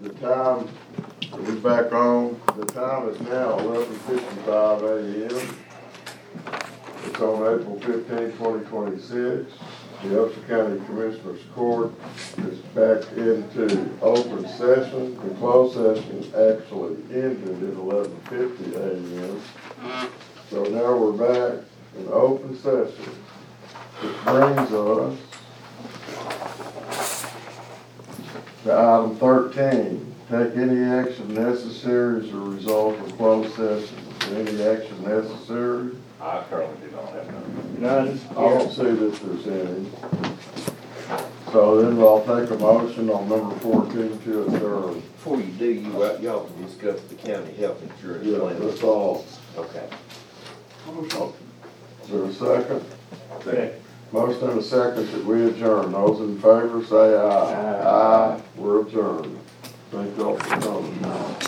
the time, we're back on, the time is now 11:55 a.m. It's on April 15, 2026. The Upshur County Commissioners Court is back into open session. The closed session actually ended at 11:50 a.m. So now we're back in open session, which brings us to item 13. Take any action necessary as a result of closed session. Is any action necessary? I currently do not have none. None. I don't see that there's any. So then I'll take a motion on number 14 to adjourn. Before you do, y'all can discuss the county health insurance Yeah, plan. that's all. Okay. Is there a second? Second. Motion and a second that we adjourn. Those in favor say aye. Aye. We're adjourned. Thank y'all for coming.